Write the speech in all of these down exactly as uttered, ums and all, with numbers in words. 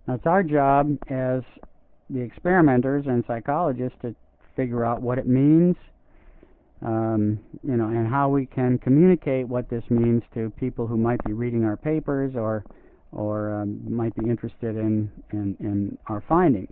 Now, it's our job as the experimenters and psychologists to figure out what it means, um, you know, and how we can communicate what this means to people who might be reading our papers or or um, might be interested in, in, in our findings.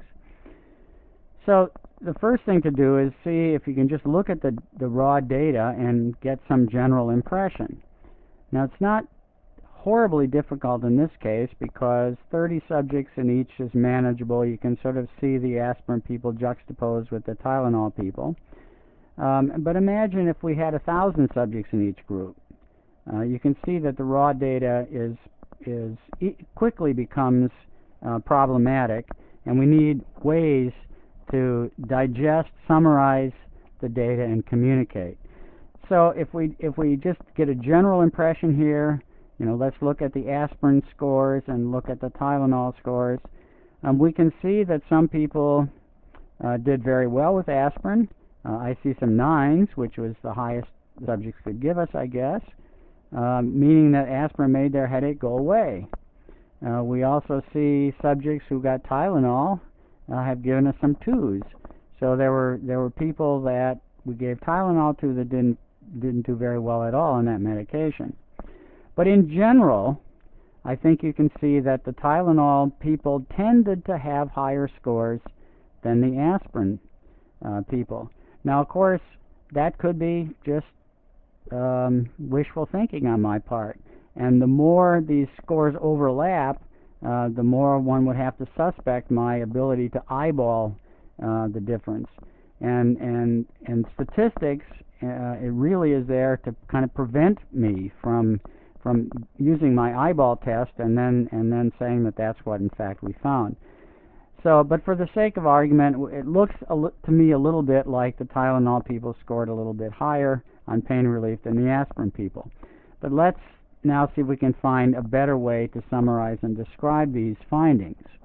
So the first thing to do is see if you can just look at the, the raw data and get some general impression. Now, it's not horribly difficult in this case because thirty subjects in each is manageable. You can sort of see the aspirin people juxtaposed with the Tylenol people. Um, but imagine if we had a thousand subjects in each group. Uh, you can see that the raw data is is e quickly becomes uh, problematic, and we need ways to digest, summarize the data, and communicate. So if we if we just get a general impression here, you know, let's look at the aspirin scores and look at the Tylenol scores. Um, we can see that some people uh, did very well with aspirin. Uh, I see some nines, which was the highest subjects could give us, I guess, um, meaning that aspirin made their headache go away. Uh, we also see subjects who got Tylenol uh, have given us some twos. So there were there were people that we gave Tylenol to that didn't didn't do very well at all on that medication. But in general, I think you can see that the Tylenol people tended to have higher scores than the aspirin uh, people. Now, of course, that could be just um, wishful thinking on my part. And the more these scores overlap, uh, the more one would have to suspect my ability to eyeball uh, the difference. And, and, and statistics, uh, it really is there to kind of prevent me from from using my eyeball test and then and then saying that that's what in fact we found. So, but for the sake of argument, it looks a li to me a little bit like the Tylenol people scored a little bit higher on pain relief than the aspirin people. But let's now see if we can find a better way to summarize and describe these findings.